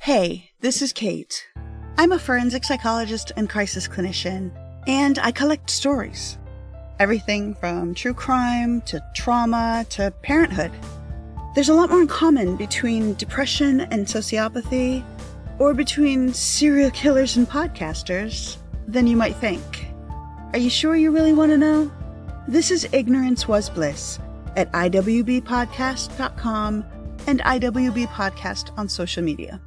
Hey, this is Kate. I'm a forensic psychologist and crisis clinician, and I collect stories. Everything from true crime to trauma to parenthood. There's a lot more in common between depression and sociopathy, or between serial killers and podcasters, than you might think. Are you sure you really want to know? This is Ignorance Was Bliss at iwbpodcast.com and IWB Podcast on social media.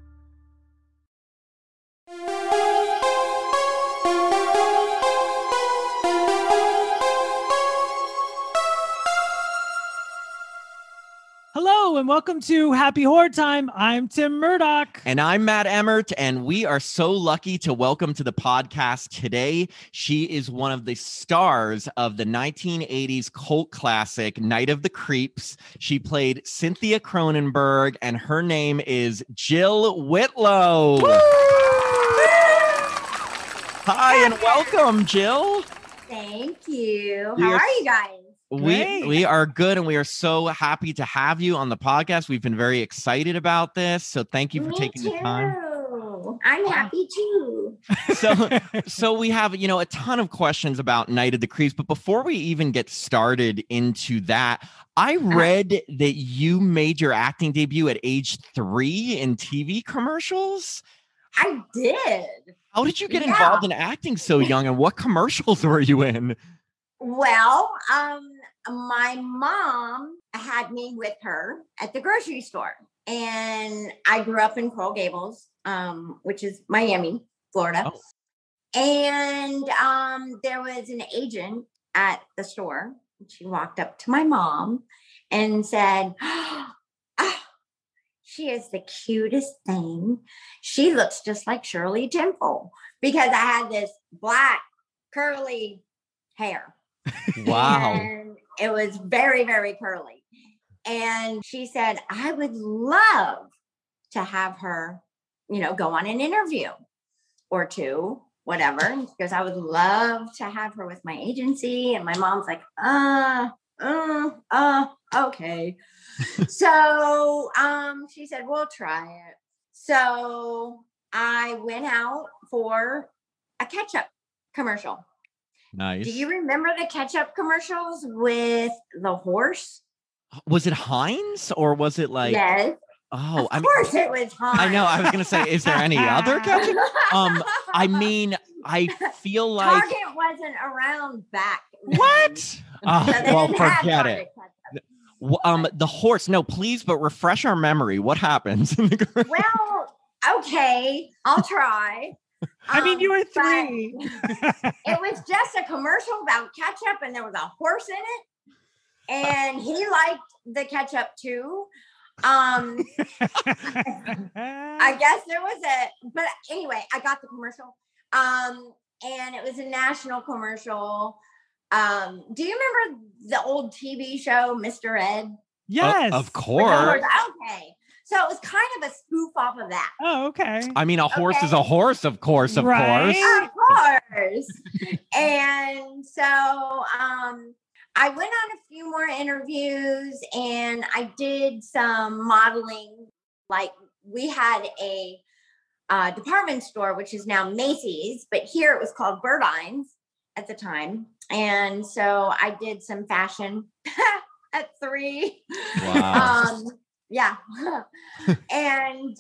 Hello and welcome to Happy Horror Time. I'm Tim Murdoch. And I'm Matt Emmert, and we are so lucky to welcome to the podcast today. She is one of the stars of the 1980s cult classic, Night of the Creeps. She played Cynthia Cronenberg, and her name is Jill Whitlow. Woo! Hi, and welcome, Jill. Thank you. How are you guys? We are good, and we are so happy to have you on the podcast. We've been very excited about this, so thank you for taking the time. I'm happy too. So we have, a ton of questions about Night of the Creeps, but before we even get started into that, I read that you made your acting debut at age 3 in TV commercials. I did. How did you get involved in acting so young, and what commercials were you in? Well, my mom had me with her at the grocery store, and I grew up in Coral Gables, which is Miami, Florida. Oh. And there was an agent at the store. She walked up to my mom and said, she is the cutest thing. She looks just like Shirley Temple, because I had this black curly hair. Wow. And it was very, very curly. And she said, I would love to have her, go on an interview or two, whatever. Because I would love to have her with my agency. And my mom's like, okay. So she said, we'll try it. So I went out for a ketchup commercial. Nice. Do you remember the ketchup commercials with the horse? Was it Heinz, or was it like? Yes. Oh, of course it was Heinz. I know. I was going to say, is there any other ketchup? I feel like Target wasn't around back then. What? Well, forget it. Ketchup. The horse. No, please, but refresh our memory. What happens in the Well, okay, I'll try. I mean, you were 3. It was just a commercial about ketchup, and there was a horse in it, and he liked the ketchup too. I guess there was but anyway, I got the commercial, and it was a national commercial. Do you remember the old TV show, Mr. Ed? Yes, of course. Okay. So it was kind of a spoof off of that. Oh, okay. I mean, a horse is a horse, of course, of right? course. Of course. And so I went on a few more interviews, and I did some modeling. Like, we had a department store, which is now Macy's, but here it was called Burdines at the time. And so I did some fashion at 3. Wow. Yeah. And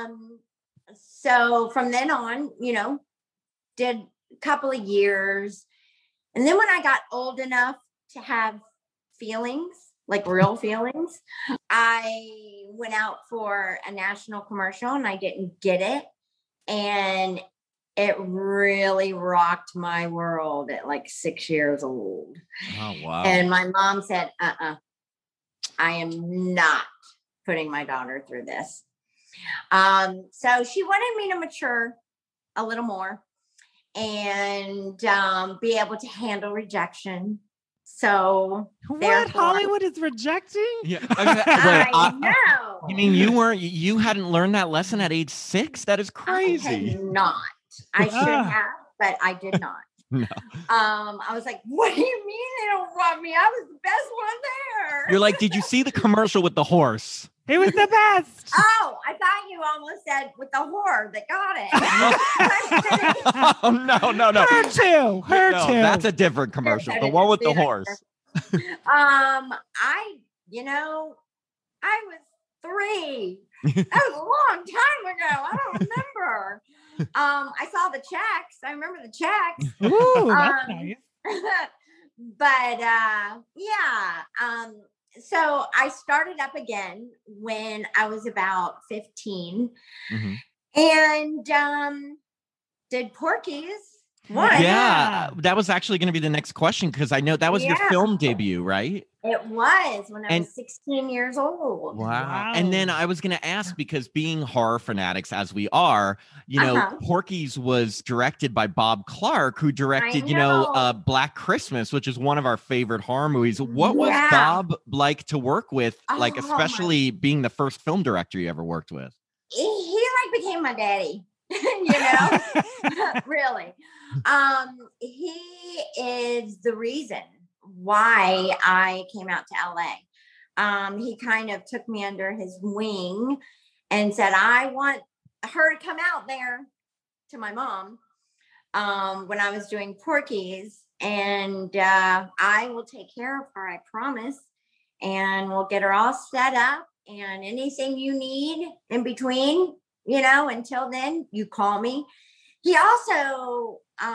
so from then on, did a couple of years. And then when I got old enough to have feelings, like real feelings, I went out for a national commercial, and I didn't get it. And it really rocked my world at like 6 years old. Oh, wow. And my mom said, I am not putting my daughter through this. So she wanted me to mature a little more and be able to handle rejection. So what? Hollywood is rejecting? Yeah. I know. You mean you hadn't learned that lesson at age 6? That is crazy. I had not. I should have, but I did not. No. I was like, what do you mean they don't want me? I was the best one there. You're like, did you see the commercial with the horse? It was the best. Oh, I thought you almost said with the whore that got it. Oh, no. Her too. Her No, too. that's a different commercial. The one with the horse. I was 3. That was a long time ago. I don't remember. I saw the checks. I remember the checks. Ooh, that's nice. But so I started up again when I was about 15 and did Porky's. What? Yeah, that was actually going to be the next question because I know that was your film debut, right? It was when I was 16 years old. Wow. And then I was going to ask, because being horror fanatics as we are, Porky's was directed by Bob Clark, who directed, Black Christmas, which is one of our favorite horror movies. What was Bob like to work with, like especially being the first film director you ever worked with? He became my daddy. Really. He is the reason why I came out to LA. He kind of took me under his wing and said, I want her to come out there to my mom when I was doing Porky's, and I will take care of her, I promise, and we'll get her all set up, and anything you need in between, until then, you call me. He also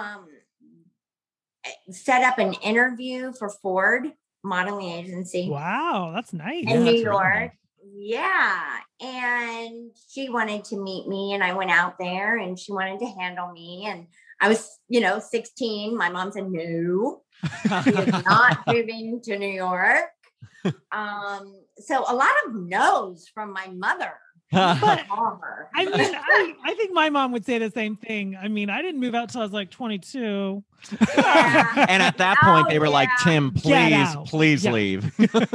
set up an interview for Ford Modeling Agency. Wow, that's nice. In New York. Really nice. Yeah. And she wanted to meet me, and I went out there, and she wanted to handle me. And I was, 16. My mom said, no, she is not moving to New York. So a lot of no's from my mother. But I think my mom would say the same thing. I mean, I didn't move out till I was like 22. Yeah. And at that point, they were like, Tim, please leave.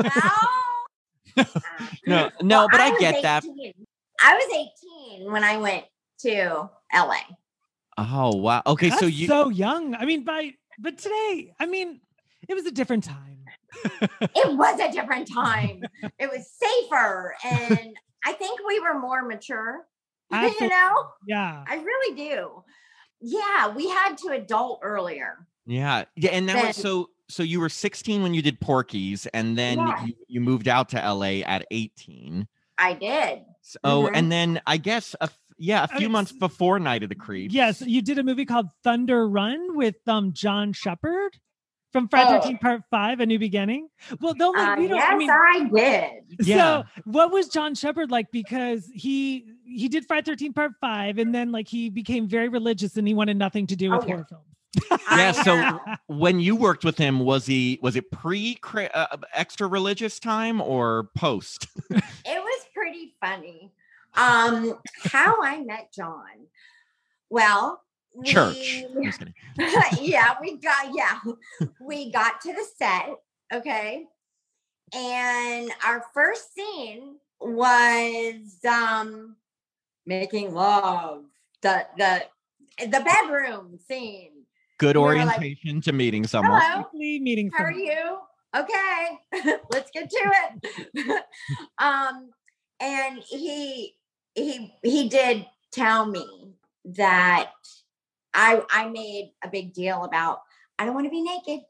No, but I get 18. That. I was 18 when I went to LA. Oh, wow. Okay. That's so young. I mean, but today, I mean, it was a different time. It was a different time. It was safer. And I think we were more mature, Absolutely. Yeah. I really do. Yeah. We had to adult earlier. Yeah. Yeah. And that was so you were 16 when you did Porky's, and then you moved out to LA at 18. I did. So, and then I guess a few months before Night of the Creeps. Yes. You did a movie called Thunder Run with John Shepard from Friday 13th Part 5, A New Beginning. Well, I did. So what was John Shepard like? Because he did Friday 13th Part 5, and then like he became very religious and he wanted nothing to do with horror films. Yeah. So when you worked with him, was it pre extra religious time or post? It was pretty funny. How I met John. Well, church. we got to the set. Okay. And our first scene was making love. The bedroom scene. Good orientation to meeting someone. Hello. Meeting How are you? Okay. Let's get to it. And he did tell me that I made a big deal about, I don't want to be naked,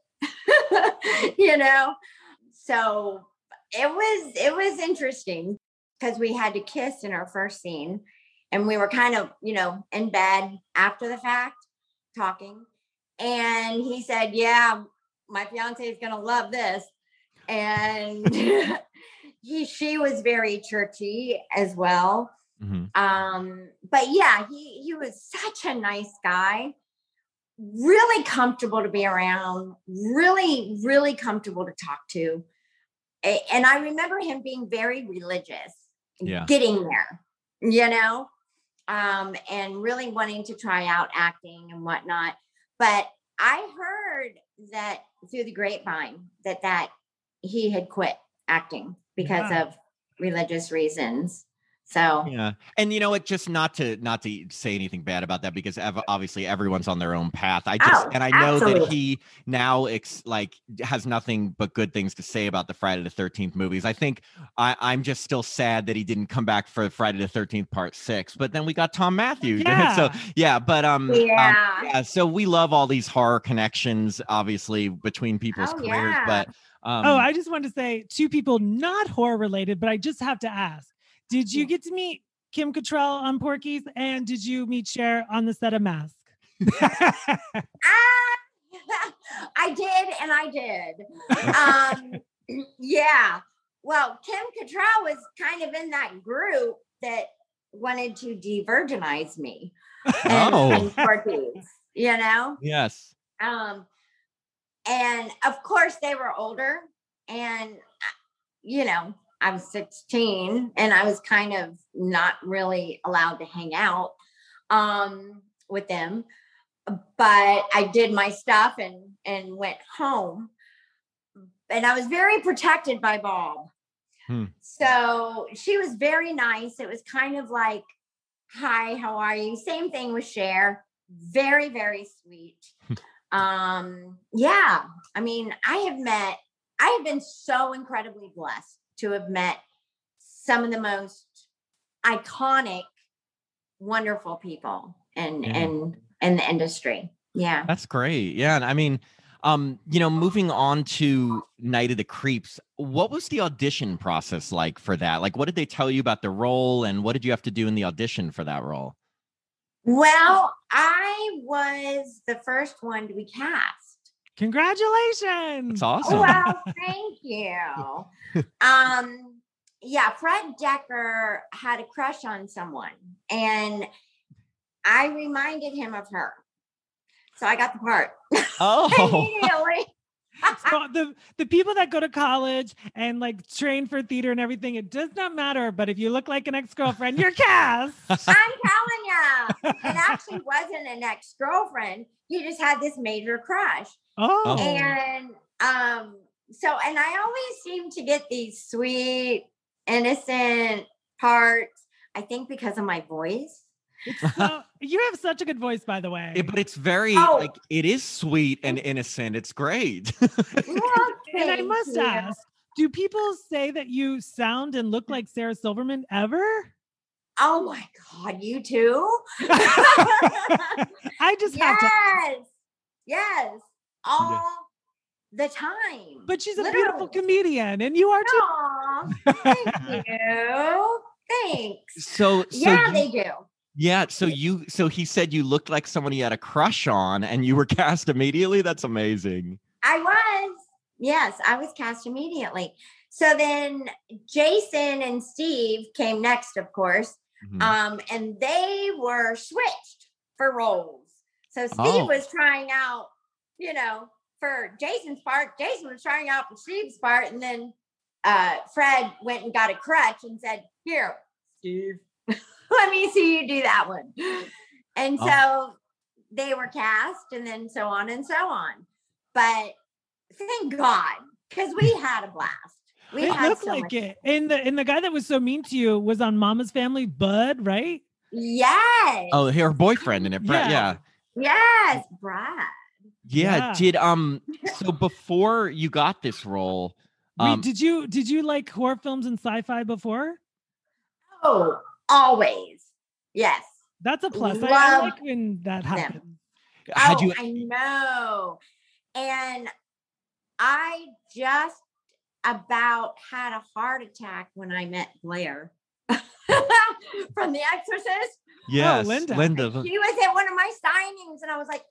So it was interesting because we had to kiss in our first scene, and we were kind of, in bed after the fact talking. And he said, yeah, my fiance is going to love this. And she was very churchy as well. Mm-hmm. But yeah, he was such a nice guy, really comfortable to be around, really, really comfortable to talk to. And I remember him being very religious, getting there, and really wanting to try out acting and whatnot. But I heard that through the grapevine that he had quit acting because of religious reasons. So Yeah. And you know what, just not to say anything bad about that, because obviously everyone's on their own path. I know that he now has nothing but good things to say about the Friday the 13th movies. I think I'm just still sad that he didn't come back for Friday the 13th Part 6, but then we got Tom Matthews. Yeah. So yeah, but so we love all these horror connections, obviously, between people's careers. But I just wanted to say, two people not horror related, but I just have to ask. Did you get to meet Kim Cattrall on Porky's, and did you meet Cher on the set of Mask? I did, and I did. Yeah. Well, Kim Cattrall was kind of in that group that wanted to de-virginize me. And Porky's, you know? Yes. And of course they were older, and you know, I was 16 and I was kind of not really allowed to hang out with them, but I did my stuff and went home, and I was very protected by Bob. So she was very nice. It was kind of like, hi, how are you? Same thing with Cher. Very, very sweet. Yeah, I mean, I have been so incredibly blessed to have met some of the most iconic, wonderful people in the industry. Yeah. That's great. Yeah. And I mean, moving on to Night of the Creeps, what was the audition process like for that? Like, what did they tell you about the role, and what did you have to do in the audition for that role? Well, I was the first one to be cast. Congratulations. That's awesome. Well, thank you. Yeah, Fred Decker had a crush on someone, and I reminded him of her. So I got the part. Immediately. So the people that go to college and like train for theater and everything, it does not matter. But if you look like an ex-girlfriend, you're cast. I'm telling you, it actually wasn't an ex-girlfriend. He just had this major crush. Oh. And and I always seem to get these sweet, innocent parts. I think because of my voice. You have such a good voice, by the way. But it's very it is sweet and innocent. It's great. Well, and I must ask, do people say that you sound and look like Sarah Silverman ever? Oh my God, you too? I just have to. Yes, all the time. But she's a beautiful comedian, and you are too. Aww, thank you. Thanks. So they do. Yeah. So he said you looked like someone he had a crush on, and you were cast immediately. That's amazing. I was. Yes, I was cast immediately. So then Jason and Steve came next, of course. Mm-hmm. And they were switched for roles. So Steve was trying out, for Jason's part. Jason was trying out for Steve's part. And then Fred went and got a crutch and said, "Here, Steve, let me see you do that one." And so they were cast, and then so on and so on. But thank God, because we had a blast. We it had looked so like much it. And the guy that was so mean to you was on Mama's Family, Bud, right? Yes. Oh, her boyfriend in it, Brad. Yeah. Yes, Brad. Yeah. Did so before you got this role, wait, did you like horror films and sci-fi before? Oh, always. Yes. That's a plus. I like when that happens. I know. And I just about had a heart attack when I met Blair from The Exorcist. Yes, Linda. She was at one of my signings, and I was like,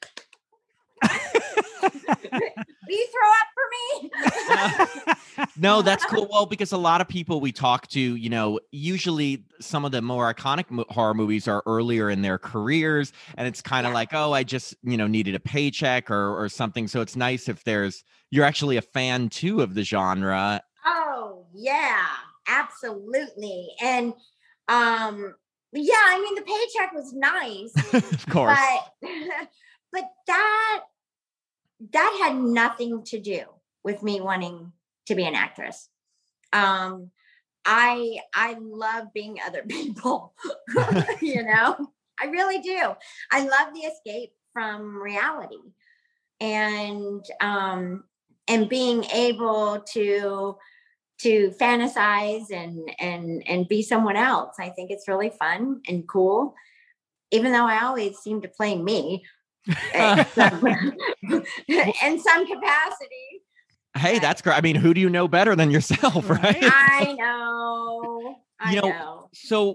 "Will you throw up for me?" No, that's cool. Well, because a lot of people we talk to, usually some of the more iconic horror movies are earlier in their careers, and it's kind of like, oh, I just, needed a paycheck or something. So it's nice if you're actually a fan too of the genre. Oh yeah, absolutely. And yeah, I mean the paycheck was nice, of course, but that had nothing to do with me wanting to be an actress. I love being other people. You know, I really do. I love the escape from reality, and being able to fantasize and be someone else. I think it's really fun and cool, even though I always seem to play me in some capacity. Hey, that's great. I mean, who do you know better than yourself, right? I know. So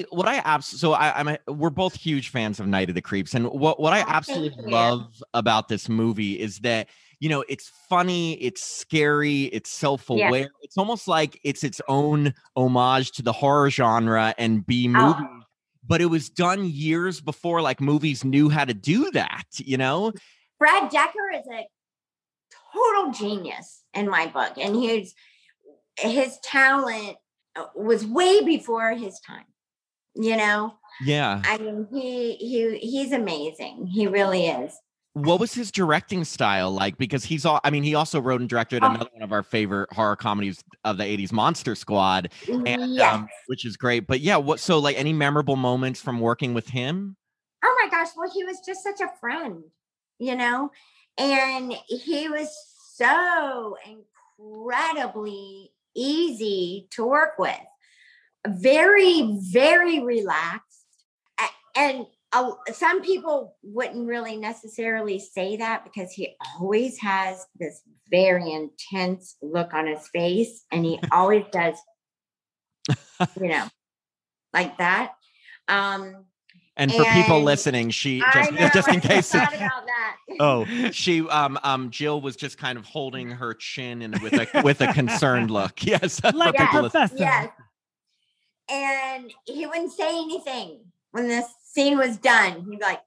we're both huge fans of Night of the Creeps, and what I absolutely love about this movie is that, you know, it's funny, it's scary, it's self-aware. Yeah. It's almost like it's its own homage to the horror genre and B movie. But it was done years before like movies knew how to do that, you know? Brad Decker is a total genius in my book, and his talent was way before his time, you know? Yeah. I mean, he's amazing. He really is. What was his directing style like? Because he also wrote and directed another one of our favorite horror comedies of the 80s, Monster Squad, and, which is great. But yeah, any memorable moments from working with him? Oh my gosh. Well, he was just such a friend, you know, and he was so incredibly easy to work with. Very, very relaxed. And some people wouldn't really necessarily say that, because he always has this very intense look on his face, and he always does, you know, like that. And for people listening, she just in case. About that. Oh, she Jill was just kind of holding her chin and with a concerned look. Yes, like a professor. Yes. And he wouldn't say anything when this scene was done. He'd be like,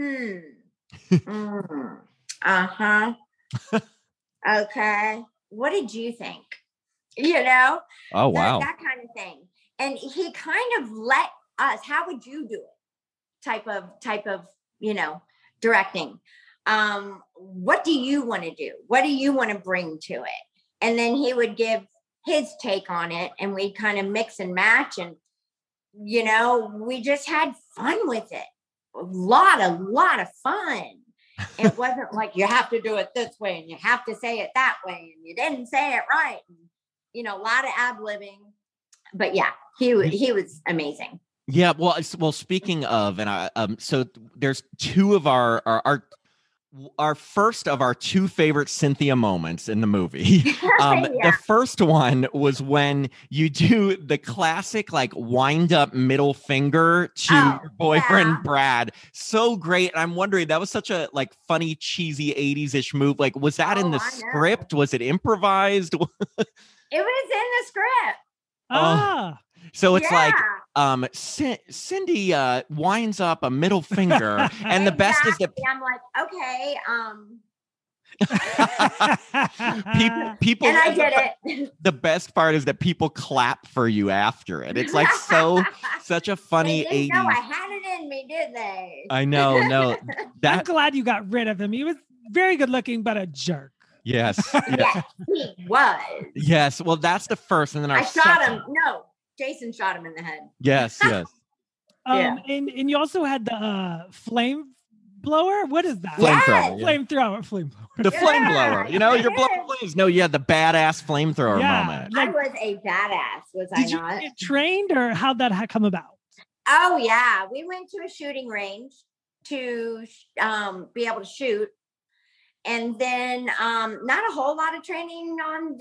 okay, what did you think? You know? Oh, wow. That kind of thing. And he kind of let us, how would you do it? Type of, you know, directing. What do you want to do? What do you want to bring to it? And then he would give his take on it, and we kind of mix and match, and, you know, we just had fun with it. A lot of fun. It wasn't like you have to do it this way and you have to say it that way and you didn't say it right. And, you know, a lot of ad-libbing. But yeah, he was amazing. Yeah, well. Speaking of, and so there's two of our first of our two favorite Cynthia moments in the movie. The first one was when you do the classic like wind up middle finger to your boyfriend Brad. So great. And I'm wondering, that was such a like funny, cheesy 80s-ish move. Like, was that in the script? Was it improvised? It was in the script. So it's like Cindy winds up a middle finger, and the best is that I'm like, okay, people, and I did it. The best part is that people clap for you after it. It's like such a funny 80s. No, I had it in me, did they? I know. No, I'm glad you got rid of him. He was very good looking, but a jerk. Yes. Yes, he was. Yes. Well, that's the first, and then I shot him. No, Jason shot him in the head. Yes. And you also had the flame blower. What is that? Flamethrower. Flamethrower. The flame blower. You know, you're blowing flames. No, you had the badass flamethrower moment. I was a badass, was I not? Did you get trained, or how'd that come about? Oh yeah, we went to a shooting range to be able to shoot. And then not a whole lot of training on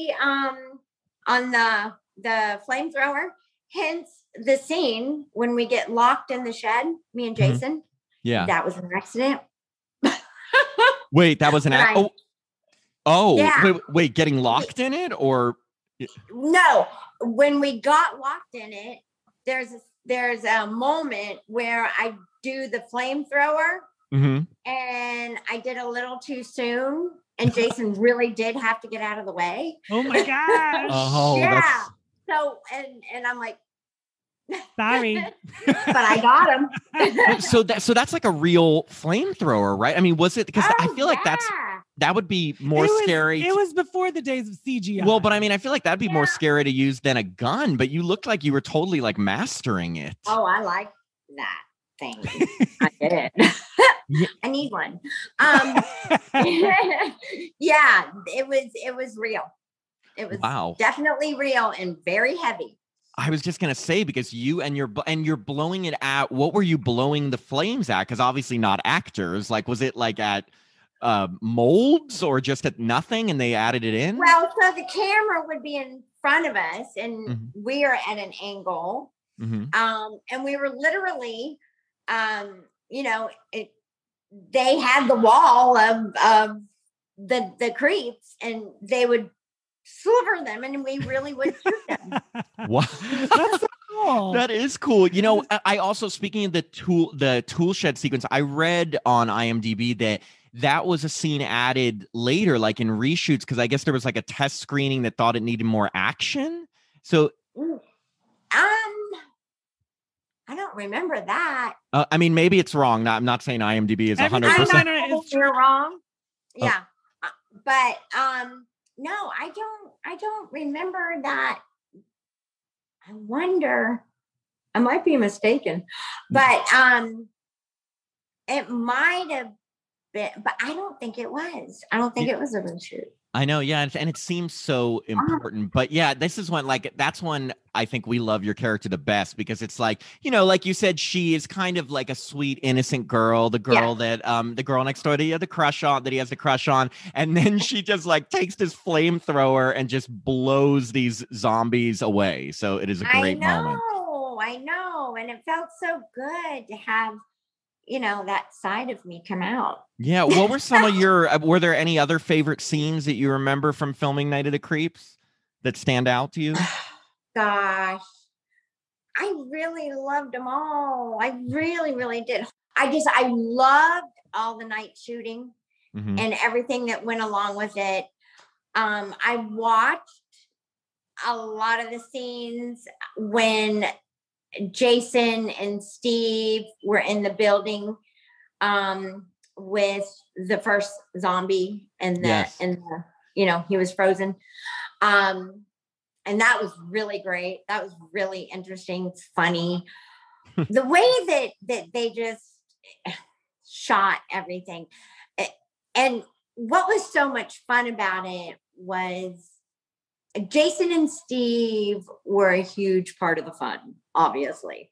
the flamethrower. Hence the scene when we get locked in the shed, me and Jason. Mm-hmm. Yeah. That was an accident. Wait, that was an accident? Yeah. Wait, getting locked in it, or? No, when we got locked in it, there's a moment where I do the flamethrower. Mm-hmm. And I did a little too soon, and Jason really did have to get out of the way. Oh my gosh! Yeah. So and I'm like, sorry, but I got him. so that's like a real flamethrower, right? I mean, was it? Because I feel like That would be more scary. It was before the days of CGI. Well, but I mean, I feel like that'd be more scary to use than a gun, but you looked like you were totally like mastering it. Oh, I like that thing. I did. I need one. Yeah, it was real. It was definitely real and very heavy. I was just going to say, because you're blowing it at, what were you blowing the flames at? Because obviously not actors. Like, was it like at molds or just at nothing and they added it in? Well, so the camera would be in front of us and we are at an angle. And we were literally, they had the wall of the creeps and they would sliver them and we really would shoot them. Wow. That's so cool. That is cool. You know, I also, speaking of the tool shed sequence, I read on IMDb that was a scene added later, like in reshoots, because I guess there was like a test screening that thought it needed more action. So I don't remember that. I mean, maybe it's wrong. I'm not saying IMDb is 100%. You're wrong. Yeah. But no, I don't remember that. I wonder, I might be mistaken, but it might have been, but I don't think it was. I don't think it was a reshoot. I know, yeah, and it seems so important. But yeah, this is when, like, that's when I think we love your character the best, because it's like, you know, like you said, she is kind of like a sweet, innocent girl, the girl that the girl next door that he has the crush on, and then she just like takes this flamethrower and just blows these zombies away. So it is a great moment. I know, and it felt so good to have, you know, that side of me come out. Yeah. What were some of were there any other favorite scenes that you remember from filming Night of the Creeps that stand out to you? Gosh, I really loved them all. I really, really did. I loved all the night shooting and everything that went along with it. I watched a lot of the scenes when Jason and Steve were in the building with the first zombie and you know, he was frozen. And that was really great. That was really interesting. It's funny. The way that they just shot everything. And what was so much fun about it was Jason and Steve were a huge part of the fun, obviously.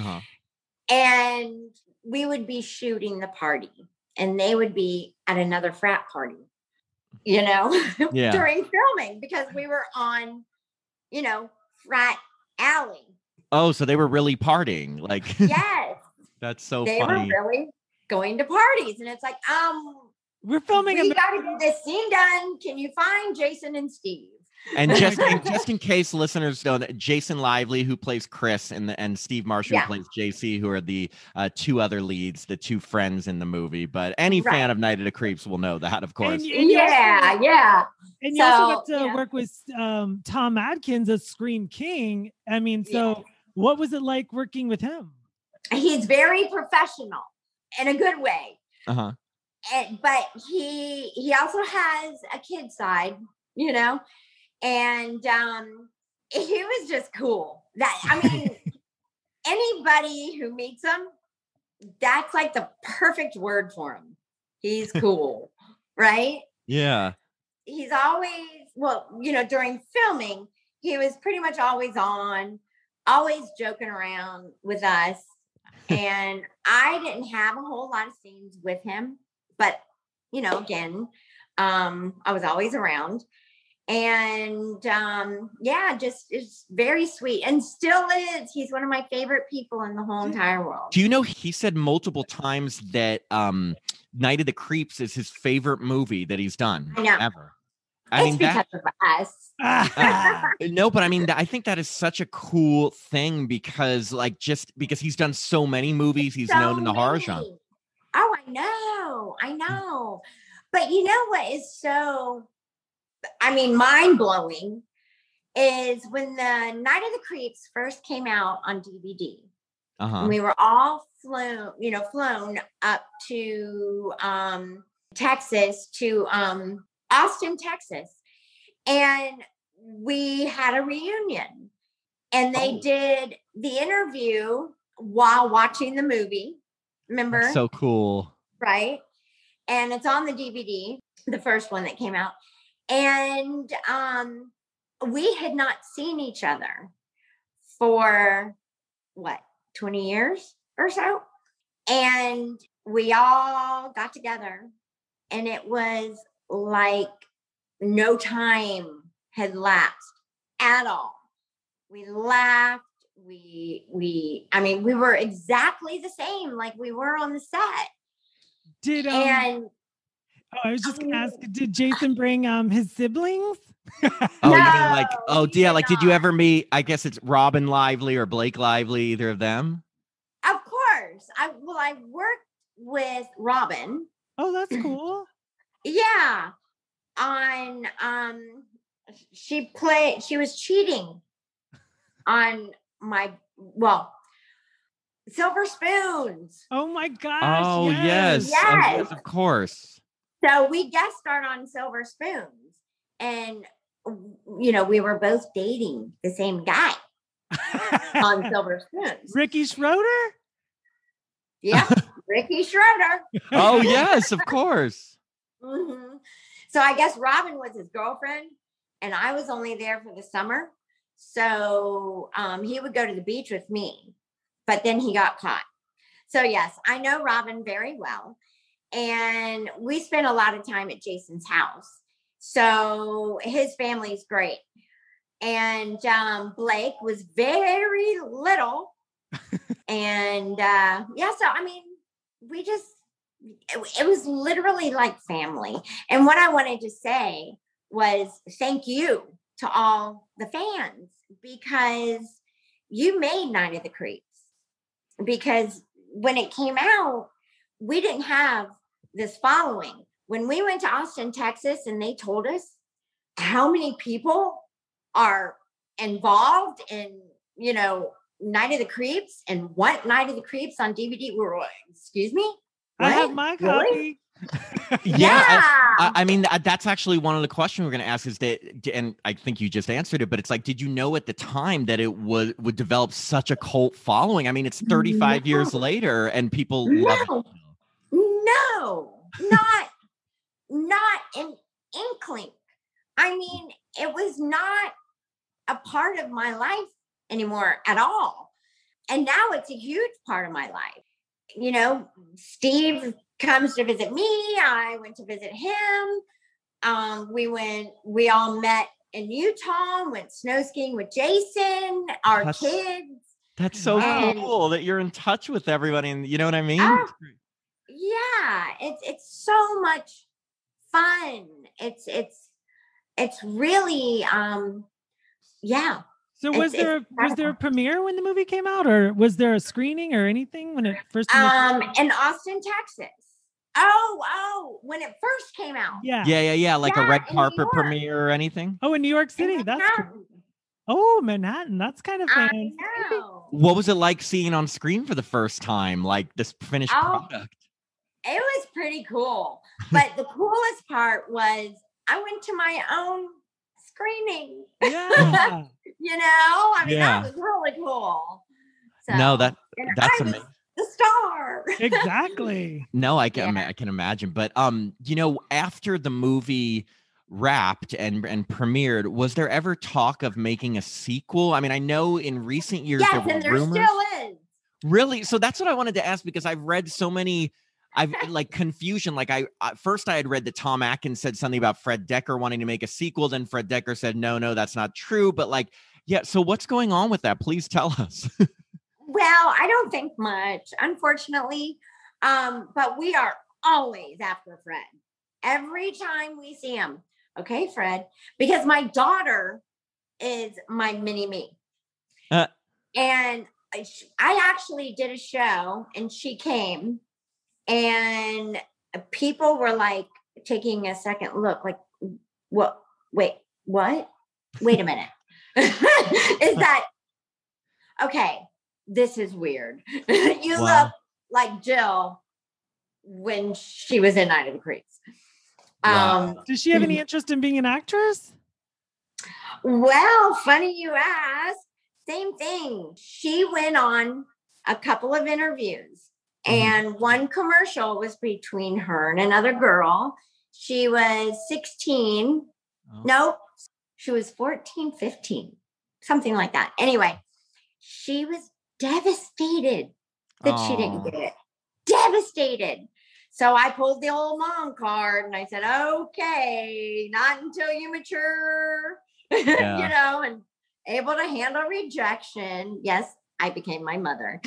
And we would be shooting the party and they would be at another frat party, you know, during filming, because we were on, you know, frat alley. Oh, so they were really partying. Like, yes, that's so they funny. Were really going to parties. And it's like, we're filming. We got to get this scene done. Can you find Jason and Steve? And just in case listeners don't, Jason Lively, who plays Chris, and Steve Marshall, who plays JC, who are the two other leads, the two friends in the movie. But any fan of Night of the Creeps will know that, of course. And you also got to work with Tom Adkins as Scream King. I mean, so what was it like working with him? He's very professional in a good way. But he also has a kid side, you know. And he was just cool. Anybody who meets him, that's like the perfect word for him. He's cool, right? Yeah. He's always, you know, during filming, he was pretty much always on, always joking around with us. And I didn't have a whole lot of scenes with him, but, you know, again, I was always around. And just is very sweet and still is. He's one of my favorite people in the whole entire world. Do you know, he said multiple times that Night of the Creeps is his favorite movie that he's done ever. It's because of us. No, but I mean, I think that is such a cool thing, because because he's done so many movies, he's known in the horror genre. Oh, I know. But you know what is so, mind-blowing is when the Night of the Creeps first came out on DVD. And we were all flown up to Texas to Austin, Texas. And we had a reunion. And they did the interview while watching the movie. Remember? That's so cool. Right. And it's on the DVD, the first one that came out. And we had not seen each other for 20 years or so. And we all got together, and it was like no time had lapsed at all. We laughed. We were exactly the same like we were on the set. I was just gonna ask, did Jason bring his siblings? Oh, No, you mean like, he did did you not. ever meet, I guess it's Robin Lively or Blake Lively, either of them? Of course. I worked with Robin. Oh, that's cool. Yeah. On she was cheating on Silver Spoons. Oh my gosh. Oh, yes. Yes. Oh, yes, of course. So we guest starred on Silver Spoons, and we were both dating the same guy on Silver Spoons. Ricky Schroeder? Yeah, Ricky Schroeder. Oh, yes, of course. Mm-hmm. So I guess Robin was his girlfriend, and I was only there for the summer. So he would go to the beach with me, but then he got caught. So yes, I know Robin very well. And we spent a lot of time at Jason's house. So his family's great. And Blake was very little. And it was literally like family. And what I wanted to say was thank you to all the fans, because you made Night of the Creeps. Because when it came out, we didn't have this following. When we went to Austin, Texas, and they told us how many people are involved in, Night of the Creeps and want Night of the Creeps on DVD, we were like, excuse me? I What? have my copy. Really? Yeah. I mean, that's actually one of the questions we're going to ask is that, and I think you just answered it, but it's like, did you know at the time that it would develop such a cult following? I mean, it's 35 years later and people love it. No, not an inkling. I mean, it was not a part of my life anymore at all. And now it's a huge part of my life. Steve comes to visit me. I went to visit him. We all met in Utah, went snow skiing with Jason, our kids. That's so cool that you're in touch with everybody. And you know what I mean? Yeah, it's so much fun. It's really, yeah. So was there a premiere when the movie came out, or was there a screening or anything when it first came out? In Austin, Texas. Oh, when it first came out. Yeah. Like a red in carpet New York. premiere or anything? Oh, in New York City. That's cool. Oh, Manhattan. That's kind of I fancy. know. What was it like seeing on screen for the first time, like this finished product? It was pretty cool. But the coolest part was I went to my own screening. Yeah. That was really cool. So, No, that's I amazing. was the star. Exactly. No, I can imagine. But after the movie wrapped and premiered, was there ever talk of making a sequel? I mean, I know in recent years Yes, there were and there rumors. still is. Really? So that's what I wanted to ask, because I've read so many. I've like confusion. Like first I had read that Tom Atkins said something about Fred Dekker wanting to make a sequel. Then Fred Dekker said, no, that's not true. But so what's going on with that? Please tell us. Well, I don't think much, unfortunately. But we are always after Fred. Every time we see him. Okay, Fred. Because my daughter is my mini me. And I actually did a show and she came. And people were like taking a second look, like, what? Wait, what? Wait a minute. Is that okay? This is weird. You look like Jill when she was in Night of the Creeps. Wow. Does she have any interest in being an actress? Well, funny you ask. Same thing. She went on a couple of interviews, and one commercial was between her and another girl. She was 16. Oh. Nope. She was 14, 15, something like that. Anyway, she was devastated that she didn't get it. Devastated. So I pulled the old mom card and I said, okay, not until you mature, and able to handle rejection. Yes, I became my mother.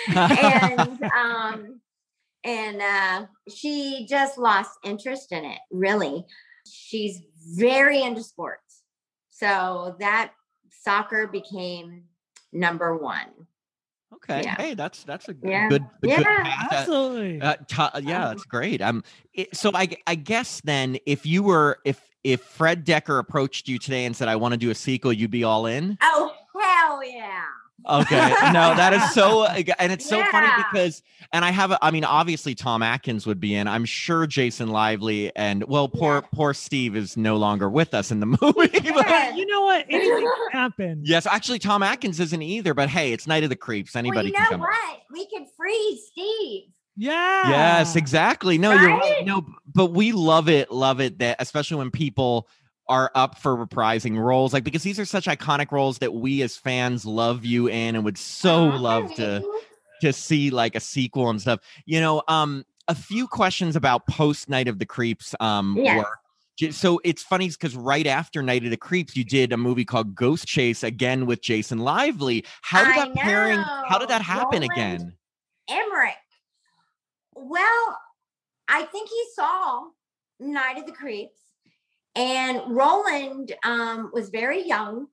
and she just lost interest in it, really. She's very into sports. So that soccer became number one. Okay. Yeah. Hey, that's a good path. Absolutely. That's great. So I guess then if Fred Dekker approached you today and said, I want to do a sequel, you'd be all in? Oh, hell yeah. Okay. No, that is so, and it's so funny because, and obviously Tom Atkins would be in. I'm sure Jason Lively and poor Steve is no longer with us in the movie. But you know what? Anything can happen. Yes, actually Tom Atkins isn't either, but hey, it's Night of the Creeps. Anybody can come. What? We could freeze Steve. Yeah. Yes, exactly. No, you're right. No, but we love it that, especially when people are up for reprising roles, like, because these are such iconic roles that we as fans love you in and would so love to see like a sequel and stuff. A few questions about post Night of the Creeps work. So it's funny because right after Night of the Creeps, you did a movie called Ghost Chase again with Jason Lively. How did that happen again? Emmerich. Well, I think he saw Night of the Creeps. And Roland was very young,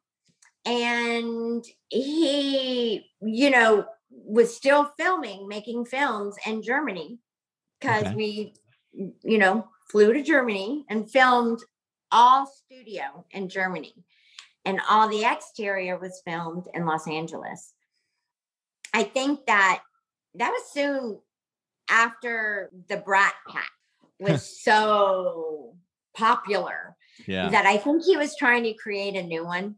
and he, was still making films in Germany, because we, flew to Germany and filmed all studio in Germany, and all the exterior was filmed in Los Angeles. I think that was soon after the Brat Pack was so popular that I think he was trying to create a new one.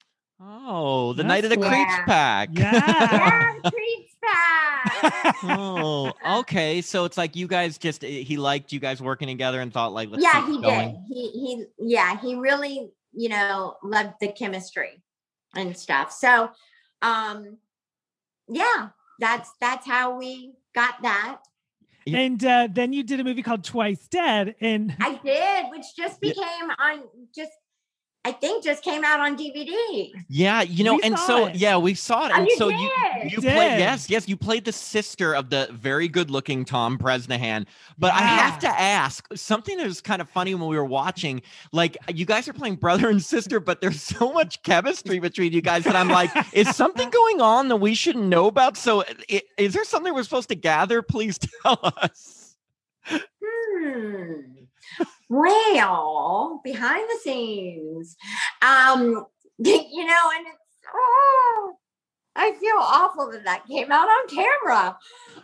Oh, the Night of the Creeps Pack. Yeah, Creeps Pack. Oh, okay. So it's like you guys he liked you guys working together and thought like, let's keep going. He really, loved the chemistry and stuff. So, that's how we got that. And then you did a movie called Twice Dead, and I did, which just became just came out on DVD. Yeah, we saw it. And you so did. you played, yes, you played the sister of the very good-looking Tom Bresnahan. But I have to ask something that was kind of funny when we were watching. Like, you guys are playing brother and sister, but there's so much chemistry between you guys that I'm like, is something going on that we shouldn't know about? So, is there something we're supposed to gather? Please tell us. Well, behind the scenes, and it's, I feel awful that came out on camera.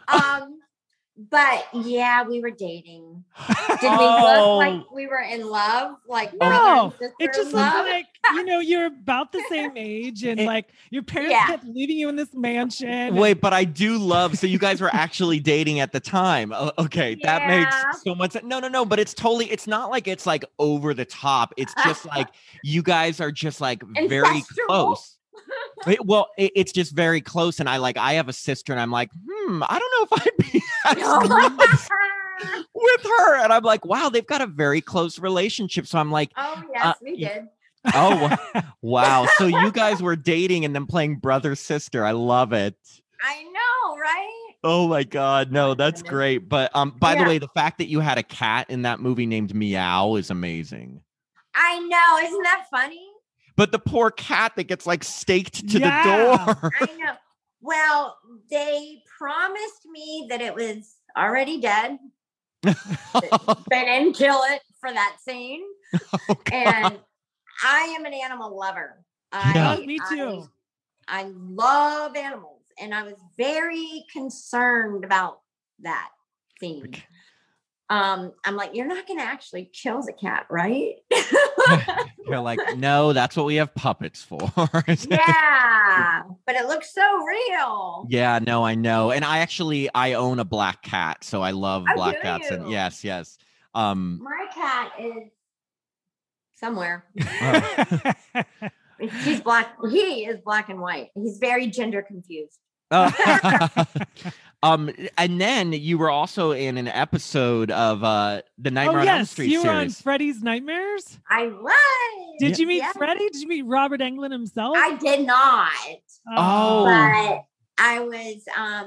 But yeah, we were dating. Did we look like we were in love? Like, no, it just looked like, you're about the same age, and like your parents kept leaving you in this mansion. Wait, but I do love, so you guys were actually dating at the time. Okay, that makes so much sense. No, but it's not like it's like over the top. It's just like you guys are just like very close. It's just very close, and I have a sister, and I'm like, I don't know if I'd be with her, and I'm like, wow, they've got a very close relationship. So I'm like, oh yes, we did. Oh wow! So you guys were dating and then playing brother sister. I love it. I know, right? Oh my God, no, that's great. But by the way, the fact that you had a cat in that movie named Meow is amazing. I know, isn't that funny? But the poor cat that gets like staked to the door. I know. Well, they promised me that it was already dead. They didn't kill it for that scene. And I am an animal lover. Me too. I love animals, and I was very concerned about that scene. I'm like, you're not going to actually kill the cat, right? You're like, no, that's what we have puppets for. Yeah, but it looks so real. Yeah, no, I know. And I own a black cat, so I love Oh, black do cats. And you? yes. My cat is somewhere. He's black. He is black and white. He's very gender confused. And then you were also in an episode of the Nightmare on Elm Street you were on series. Freddy's Nightmares. I was. Did you meet Yeah. Freddie? Did you meet Robert Englund himself? I did not. Oh. But I was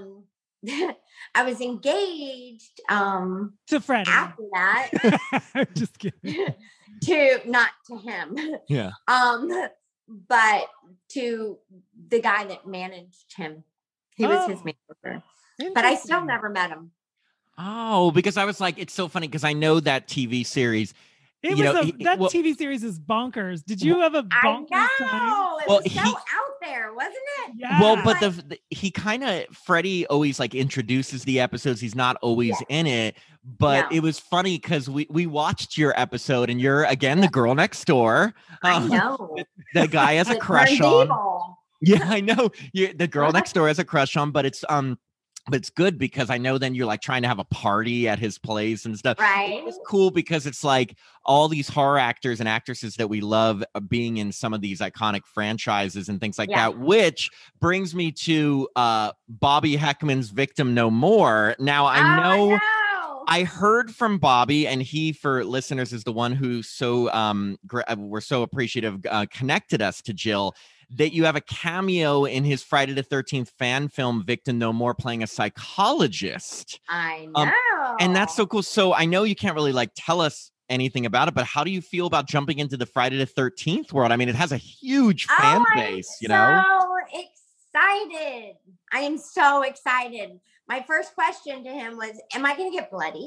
I was engaged to Freddie. after that I'm just kidding. not to him. Yeah. But to the guy that managed him. He was his manager. But I still never met him. Oh, because I was like, it's so funny because I know that TV series. That TV series is bonkers. Did you have a bonkers time? It was so out there, wasn't it? Yeah. Well, but he kind of, Freddie always like introduces the episodes. He's not always in it, but it was funny because we watched your episode and you're again the girl next door. I know. The guy has a crush on. Yeah, I know. The girl next door has a crush on, but it's good because I know then you're like trying to have a party at his place and stuff. Right. It's cool because it's like all these horror actors and actresses that we love being in some of these iconic franchises and things like that, which brings me to Bobby Heckman's Victim No More. Now, I know I heard from Bobby, and he, for listeners, is the one who we're so appreciative, connected us to Jill, that you have a cameo in his Friday the 13th fan film, Victim No More, playing a psychologist. I know. And that's so cool. So I know you can't really like tell us anything about it, but how do you feel about jumping into the Friday the 13th world? I mean, it has a huge fan base, you know? So excited. I am so excited. My first question to him was, am I going to get bloody?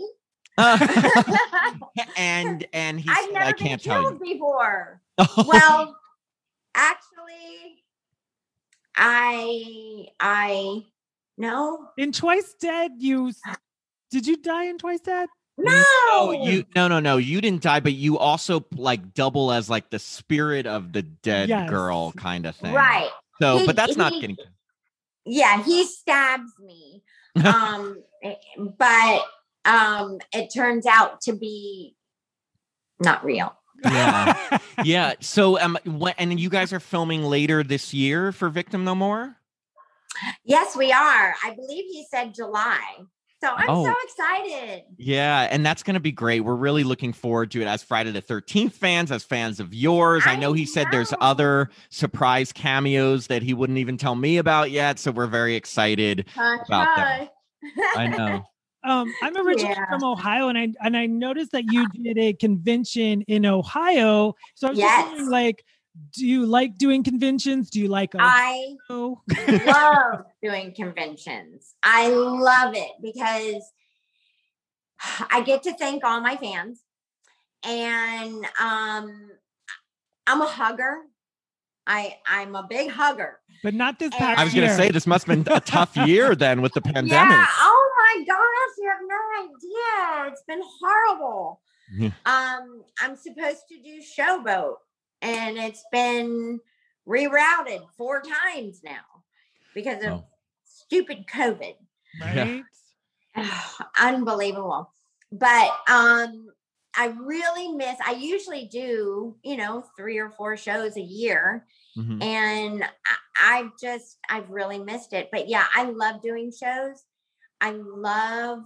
and he I've said, never I been can't tell killed you. before. Well, actually, I no. In Twice Dead, did you die in Twice Dead? No. No. You didn't die, but you also like double as like the spirit of the dead girl kind of thing. Right. So, but that's not getting. Yeah, he stabs me. But it turns out to be not real. Yeah. Yeah. So, and you guys are filming later this year for Victim No More? Yes, we are. I believe he said July. So I'm so excited. Yeah, and that's going to be great. We're really looking forward to it as Friday the 13th fans, as fans of yours. I know he said there's other surprise cameos that he wouldn't even tell me about yet, so we're very excited about that. I know. I'm originally from Ohio, and I noticed that you did a convention in Ohio. So I was just wondering, like, do you like doing conventions? Do you like? I love doing conventions. I love it because I get to thank all my fans, and I'm a hugger. I'm a big hugger. But not this past I was going to say, this must have been a tough year then with the pandemic. Yeah. Oh my gosh, you have no idea. It's been horrible. Yeah. I'm supposed to do Showboat, and it's been rerouted 4 times now because of stupid COVID. Right. Unbelievable. But I really miss, I usually do, 3 or 4 shows a year. Mm-hmm. And I've really missed it. But yeah, I love doing shows. I love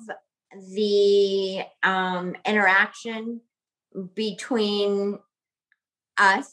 the interaction between us,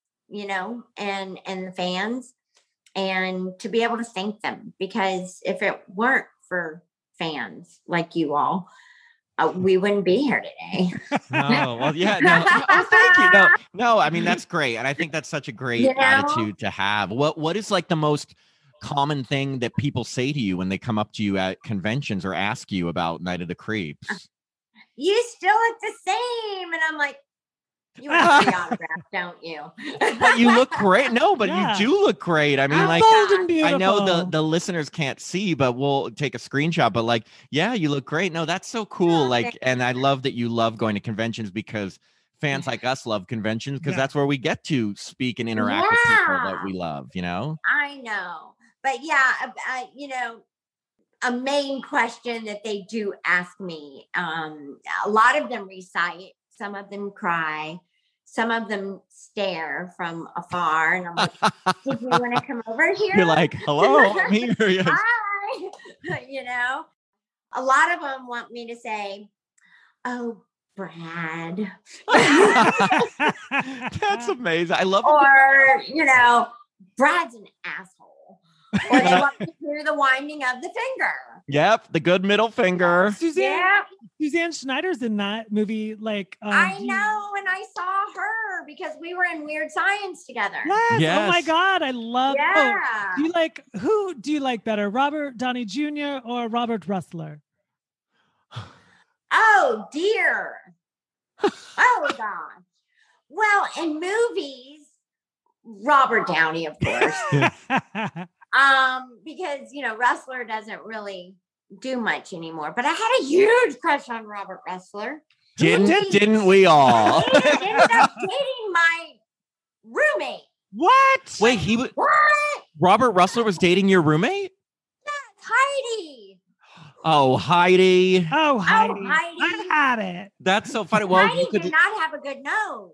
and the fans, and to be able to thank them, because if it weren't for fans like you all, we wouldn't be here today. Oh, well, yeah, no. Oh, thank you. No, I mean, that's great. And I think that's such a great attitude to have. What is like the most common thing that people say to you when they come up to you at conventions or ask you about Night of the Creeps? You still look the same. And I'm like, You want free autograph, don't you? But you look great. No, but Yeah. you do look great. I mean, Oh, like, Bold and I beautiful. know the listeners can't see, but we'll take a screenshot. But like, yeah, you look great. No, that's so cool. Oh, Like, thank and I love that you love going to conventions because fans like us love conventions because Yeah. that's where we get to speak and interact with people that we love, you know? I know. But yeah, a main question that they do ask me, a lot of them recite, some of them cry, some of them stare from afar. And I'm like, did you want to come over here? You're like, hello, I'm here. Yes. Hi. A lot of them want me to say, oh, Brad. That's amazing. I love Or, Brad's an asshole. Or they want to hear the winding of the finger. Yep, the good middle finger. Suzanne Schneider's in that movie. Like, I know, and I saw her because we were in Weird Science together. Yes. Oh my Yes. God, I love. Yeah. Who do you like better, Robert Downey Jr. or Robert Rustler? Oh dear. Oh God. Well, in movies, Robert Downey, of course. Because Rustler doesn't really do much anymore. But I had a huge crush on Robert Rustler. Didn't we all? He ended up dating my roommate. What? Wait, he was What? Robert Rustler was dating your roommate? Heidi. Oh, Heidi. Oh, Heidi. Heidi. I had it. That's so funny. Well, Heidi you could did not have a good nose.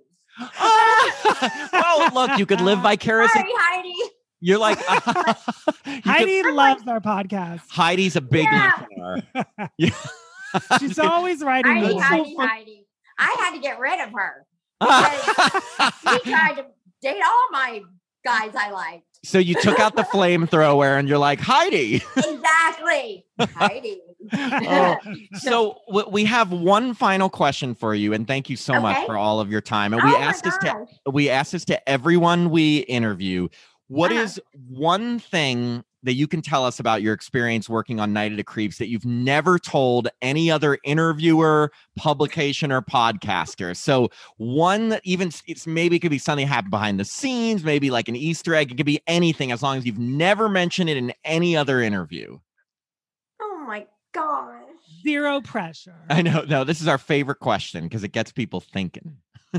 well, look, you could live vicariously. Sorry, Heidi. You're like Heidi loves our podcast. Heidi's a big Yeah. listener. Yeah. She's always writing. Heidi, It's so Heidi, fun- Heidi. I had to get rid of her. She tried to date all my guys I liked. So you took out the flamethrower and you're like, Heidi. Exactly. Heidi. Oh, so we have one final question for you, and thank you so much Okay. for all of your time. And Oh we my ask gosh. this to everyone we interview. What Uh-huh. is one thing that you can tell us about your experience working on Night of the Creeps that you've never told any other interviewer, publication, or podcaster? So one that maybe it could be something that happened behind the scenes, maybe like an Easter egg. It could be anything as long as you've never mentioned it in any other interview. Oh my gosh. Zero pressure. I know. No, this is our favorite question because it gets people thinking.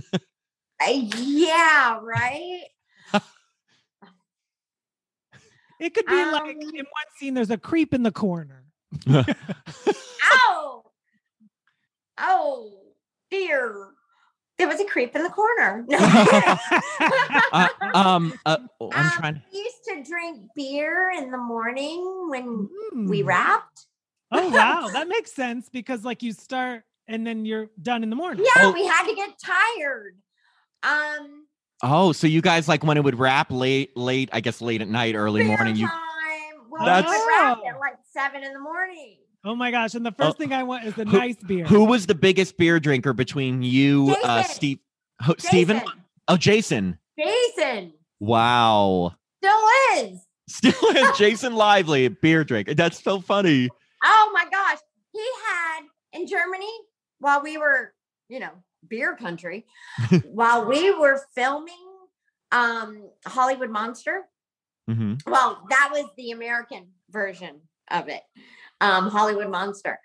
Yeah, right. It could be like in one scene, there's a creep in the corner. Ow. Oh dear. There was a creep in the corner. No. I'm trying. We used to drink beer in the morning when we Mm. wrapped. Oh wow, that makes sense because like you start and then you're done in the morning. Yeah, Oh. we had to get tired. Oh, so you guys like when it would wrap late, I guess late at night, early Beer morning. You time. Well, That's- we would wrap at like 7 a.m. Oh my gosh! And the first thing I want is a who- nice beer. who was the biggest beer drinker between you, Jason. Steven? Oh, Jason. Jason Wow. still is. Still is Jason Lively, a beer drinker. That's so funny. Oh my gosh. He had in Germany while we were, beer country, while we were filming Hollywood Monster. hmm Well, that was the American version of it. Hollywood Monster.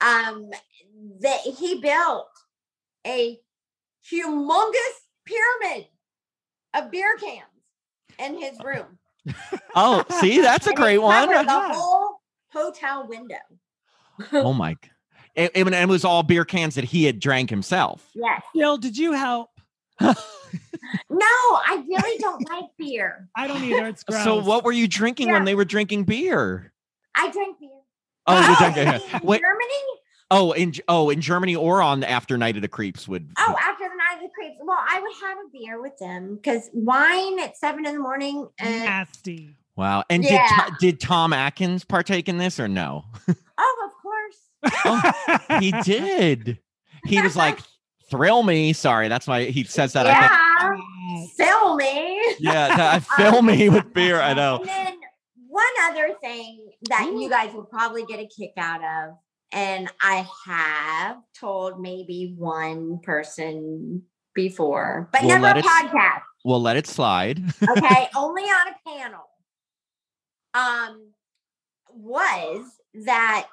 He built a humongous pyramid of beer cans in his room. Oh, see, that's a And it great one. covered the whole hotel window. Oh my. It was all beer cans that he had drank himself. Yes. Bill, did you help? No, I really don't like beer. I don't either. It's gross. So what were you drinking when Yeah. they were drinking beer? I drink beer. Oh, you drank in it. Wait. Germany? In Germany or on after Night of the Creeps would. Oh, after the Night of the Creeps. Well, I would have a beer with them because wine at 7 a.m. Nasty. Wow. And Yeah. did Tom Atkins partake in this or no? Oh, of course. He did. He was like, "Thrill me." Sorry, that's why he says that. I think. Yeah. Fill me. Yeah, fill me with beer. I know. And then one other thing that you guys will probably get a kick out of, and I have told maybe one person before, but We'll never a podcast. We'll let it slide. Okay, only on a panel. Was that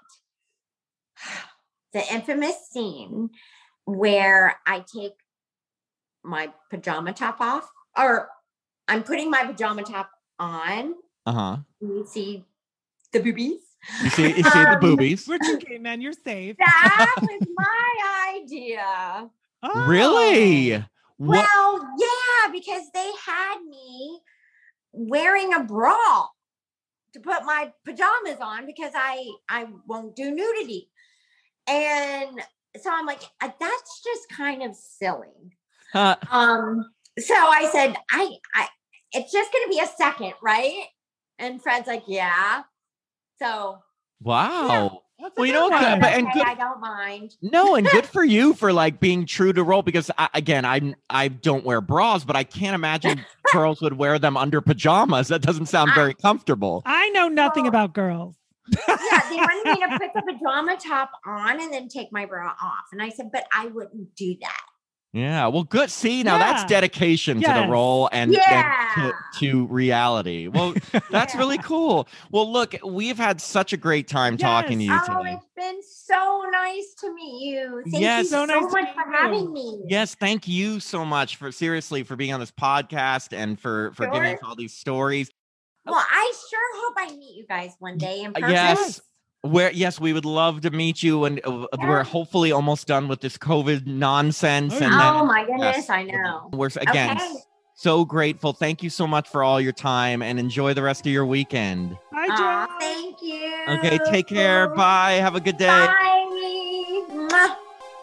the infamous scene where I take my pajama top off, or I'm putting my pajama top on. You see the boobies. You see the boobies. We're okay, man. You're safe. That was my idea. Oh. Really? What? Well, yeah, because they had me wearing a bra to put my pajamas on because I won't do nudity. And so I'm like, that's just kind of silly. So I said, I it's just going to be a second, right? And Fred's like, yeah. So. Wow. Yeah, well, you know what? I don't mind. No, and good for you for like being true to role, because I don't wear bras, but I can't imagine girls would wear them under pajamas. That doesn't sound very comfortable. I know nothing about girls. Yeah, they wanted me to put the pajama top on and then take my bra off. And I said, but I wouldn't do that. Yeah, well, good. See, now that's dedication to the role and to reality. Well, that's really cool. Well, look, we've had such a great time talking to you today. It's been so nice to meet you. Thank you so much for having me. Yes, thank you so much for being on this podcast and for giving us all these stories. Well, I sure hope I meet you guys one day in person. Yes, we would love to meet you, and we're hopefully almost done with this COVID nonsense. And my goodness, I know. We're so grateful. Thank you so much for all your time, and enjoy the rest of your weekend. Bye, John. Thank you. Okay, take care. Bye. Have a good day. Bye. Mwah.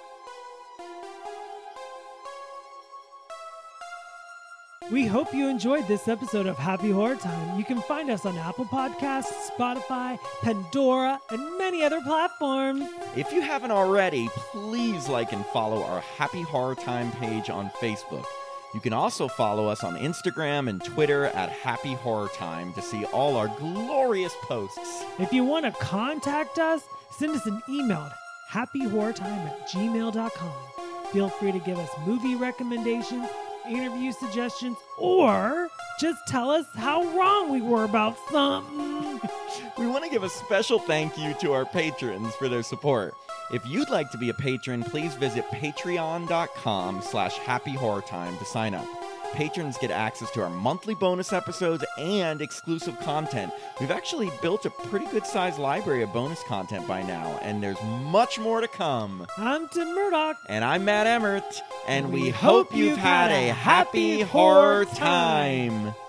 We hope you enjoyed this episode of Happy Horror Time. You can find us on Apple Podcasts, Spotify, Pandora, and many other platforms. If you haven't already, please like and follow our Happy Horror Time page on Facebook. You can also follow us on Instagram and Twitter at Happy Horror Time to see all our glorious posts. If you want to contact us, send us an email at happyhorrortime@gmail.com. Feel free to give us movie recommendations, interview suggestions, or just tell us how wrong we were about something. We want to give a special thank you to our patrons for their support. If you'd like to be a patron, please visit patreon.com/happyhorrortime to sign up. Patrons get access to our monthly bonus episodes and exclusive content. We've actually built a pretty good-sized library of bonus content by now, and there's much more to come. I'm Tim Murdoch. And I'm Matt Emmert. And we hope you've had a happy horror time.